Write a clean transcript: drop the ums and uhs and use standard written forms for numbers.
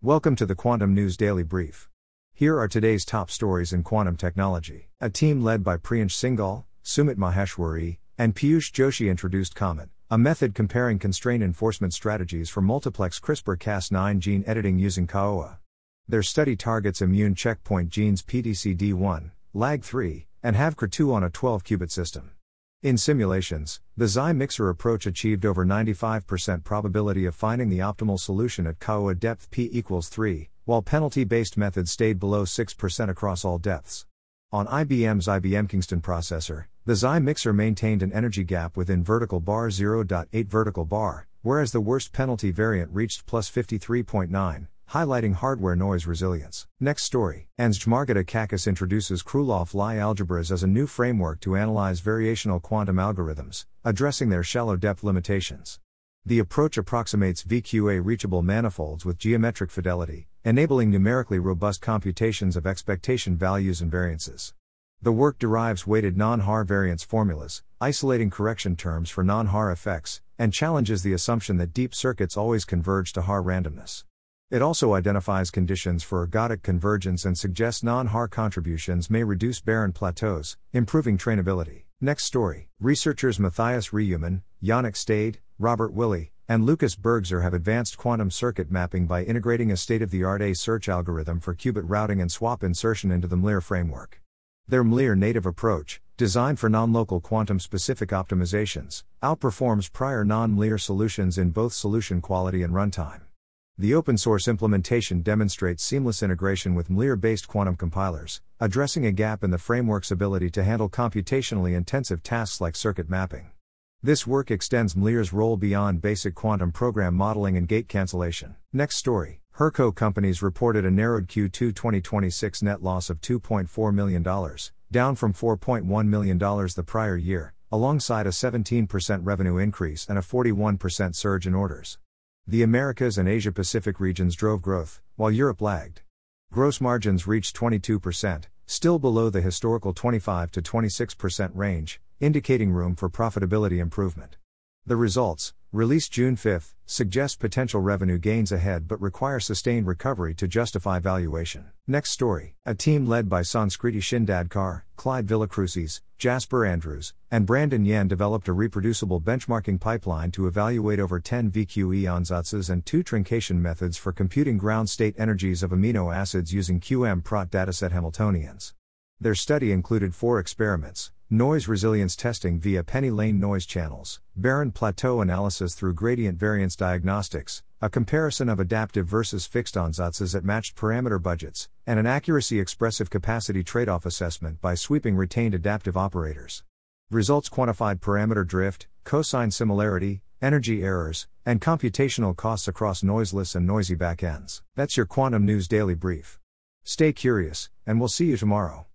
Welcome to the Quantum News Daily Brief. Here are today's top stories in quantum technology. A team led by Priyansh Singhal, Sumit Maheshwari, and Piyush Joshi introduced COMET, a method comparing constraint enforcement strategies for multiplex CRISPR-Cas9 gene editing using CAOA. Their study targets immune checkpoint genes PTCD1, LAG3, and HAVCR2 on a 12-qubit system. In simulations, the Xi mixer approach achieved over 95% probability of finding the optimal solution at CAOA depth p equals 3, while penalty-based methods stayed below 6% across all depths. On IBM's IBM Kingston processor, the Xi mixer maintained an energy gap within vertical bar 0.8 vertical bar, whereas the worst penalty variant reached plus 53.9, highlighting hardware noise resilience. Next story. Ernst Margita Kakis introduces Krylov-Lie algebras as a new framework to analyze variational quantum algorithms, addressing their shallow depth limitations. The approach approximates VQA reachable manifolds with geometric fidelity, enabling numerically robust computations of expectation values and variances. The work derives weighted non-Haar variance formulas, isolating correction terms for non-Haar effects, and challenges the assumption that deep circuits always converge to Haar randomness. It also identifies conditions for ergodic convergence and suggests non-Haar contributions may reduce barren plateaus, improving trainability. Next story. Researchers Matthias Reumann, Yannick Stade, Robert Willey, and Lucas Bergzer have advanced quantum circuit mapping by integrating a state-of-the-art A-search algorithm for qubit routing and swap insertion into the MLIR framework. Their MLIR native approach, designed for non-local quantum-specific optimizations, outperforms prior non-MLIR solutions in both solution quality and runtime. The open-source implementation demonstrates seamless integration with MLIR-based quantum compilers, addressing a gap in the framework's ability to handle computationally intensive tasks like circuit mapping. This work extends MLIR's role beyond basic quantum program modeling and gate cancellation. Next story. Herco companies reported a narrowed Q2 2026 net loss of $2.4 million, down from $4.1 million the prior year, alongside a 17% revenue increase and a 41% surge in orders. The Americas and Asia-Pacific regions drove growth, while Europe lagged. Gross margins reached 22%, still below the historical 25 to 26% range, indicating room for profitability improvement. The results, released June 5, suggest potential revenue gains ahead but require sustained recovery to justify valuation. Next story. A team led by Sanskriti Shindadkar, Clyde Villacrucis, Jasper Andrews, and Brandon Yan developed a reproducible benchmarking pipeline to evaluate over 10 VQE ansatzes and 2 truncation methods for computing ground state energies of amino acids using QM-Prot dataset Hamiltonians. Their study included 4 experiments: noise resilience testing via penny lane noise channels, barren plateau analysis through gradient variance diagnostics, a comparison of adaptive versus fixed ansatzes at matched parameter budgets, and an accuracy expressive capacity trade-off assessment by sweeping retained adaptive operators. Results quantified parameter drift, cosine similarity, energy errors, and computational costs across noiseless and noisy backends. That's your Quantum News Daily Brief. Stay curious, and we'll see you tomorrow.